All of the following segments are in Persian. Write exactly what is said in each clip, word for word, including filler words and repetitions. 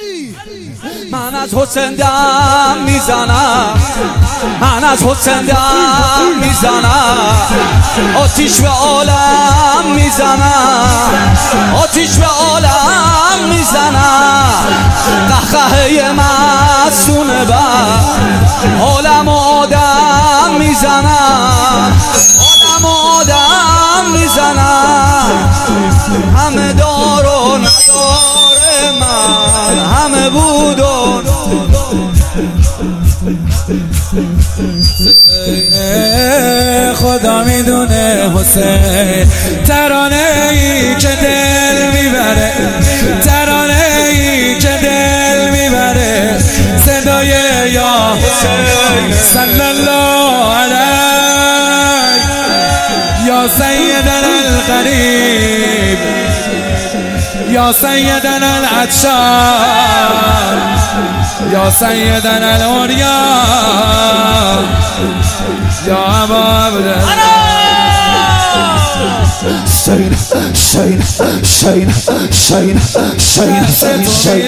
من از حسین دم میزنم، من از حسین دم میزنم، آتیش به عالم میزنم، آتیش به عالم میزنم، قهقهه مستونه بر عالم آدم میزنم، عالم آدم میزنم، همه دار و ندار من همه بود و خدا میدونه حسین ترانه ای که دل میبره، ترانه ای که دل میبره، صدای یا حسین صلی الله علیه یا سیدنا الغریب یا سیدنا العطشان یا سیدنا العریا یا ابا عبدالله Shine, shine, shine, shine, shine, shine, shine,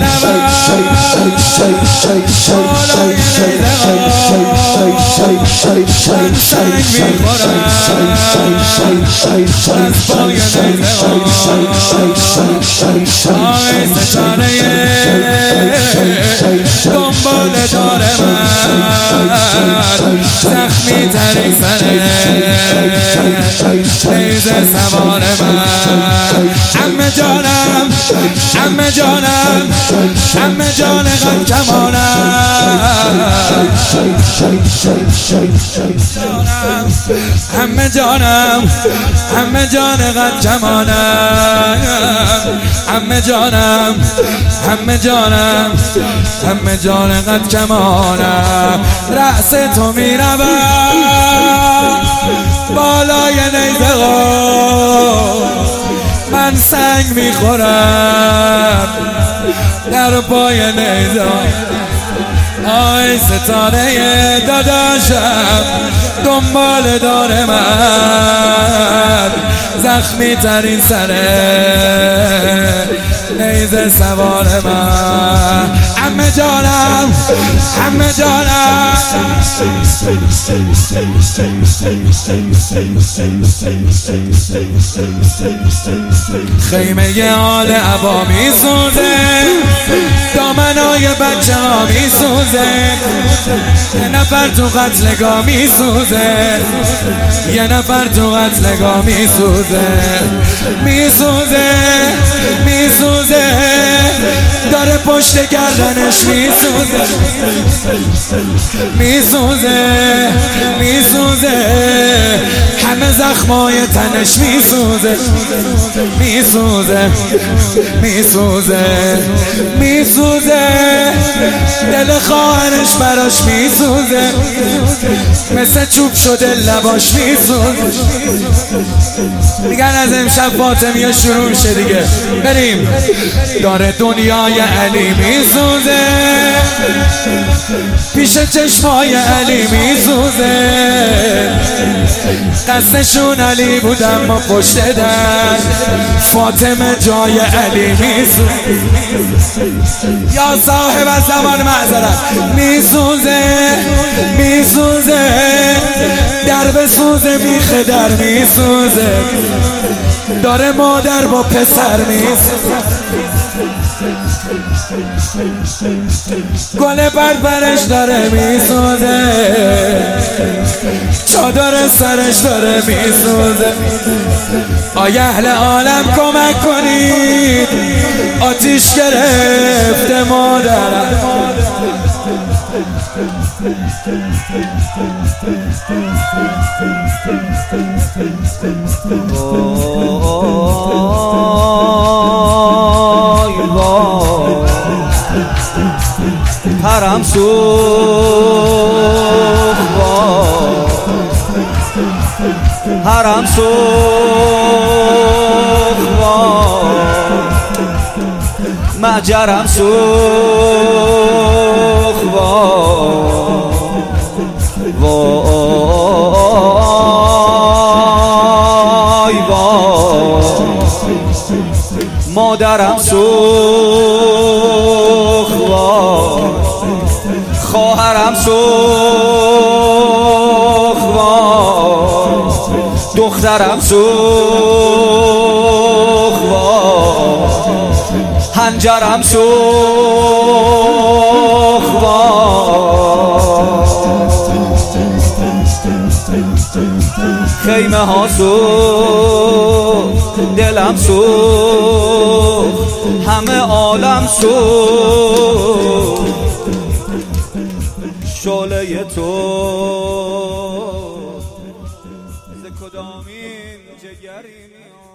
دنبال داره من زخمی تری سره نیزه سوار من عمه جانم، عمه جانم، عمه جان قد کمانم، عمه جانم، عمه جان قد کمانم، عمه جانم، عمه جانم، عمه جان قد کمانم، رأس تو میروم بالای نیزه من سنگ میخورم در پای نیزه، آی ستاره داداشم دنبال داره من زخمی ترین سره نیزه سوار من عمه جانم، عمه جانم خیمه آل عبا میسوزه، دامنای بچه ها میسوزه، یه نفر تو قتلگاه میسوزه، یه نفر تو قتلگاه میسوزه، میسوزه، میسوزه، داره پشت گردنش میسوزه، میسوزه، میسوزه، همه زخمای تنش میسوزه، میسوزه، میسوزه، میسوزه، دل خواهرش براش میسوزه، مثل چوب شده لباش میسوزه. میگن از امشب فاطمیه شروع میشه دیگه، بریم. داره دنیای علی میسوزه، پیش چشمای علی میسوزه، قصدشون علی بود اما پشت در فاطمه جای علی میسوزه. یا صاحب زمان معذرت میسوزه، میسوزه، در بسوزه میخه در میسوزه، داره مادر با پسر میسوزه، گل بربرش داره میسوزه، چادر سرش داره میسوزه. آی اهل عالم کمک کنید، آتیش گرفته مادرم. پرم سوخ پرم سوخ مجرم سوخ وای وای مادرم سوخ سوخ وای دخترم سوخ وای هنجرم سوخ وای خیمه ها سوخت دلم سوخت همه عالم سوخت شعله تو ز کدامین جگری میاد